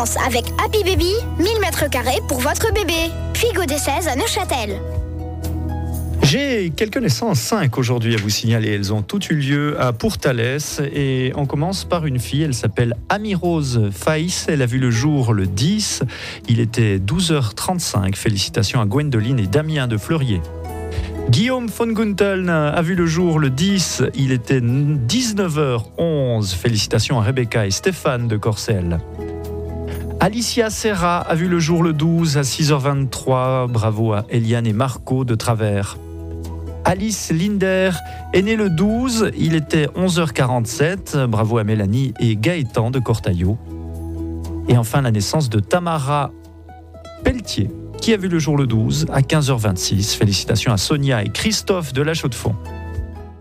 naissance avec Happy Baby, 1000 m² pour votre bébé. Puy-Gaud des 16 à Neuchâtel. J'ai quelques naissances, 5 aujourd'hui à vous signaler. Elles ont toutes eu lieu à Pourtalès et on commence par une fille, elle s'appelle Amie-Rose Faïs. Elle a vu le jour le 10, il était 12h35. Félicitations à Gwendoline et Damien de Fleurier. Guillaume von Gunteln a vu le jour le 10, il était 19h11. Félicitations à Rebecca et Stéphane de Corcelles. Alicia Serra a vu le jour le 12 à 6h23. Bravo à Eliane et Marco de Travers. Alice Linder est née le 12, il était 11h47. Bravo à Mélanie et Gaëtan de Cortaillot. Et enfin la naissance de Tamara Pelletier, qui a vu le jour le 12 à 15h26. Félicitations à Sonia et Christophe de La Chaux-de-Fonds.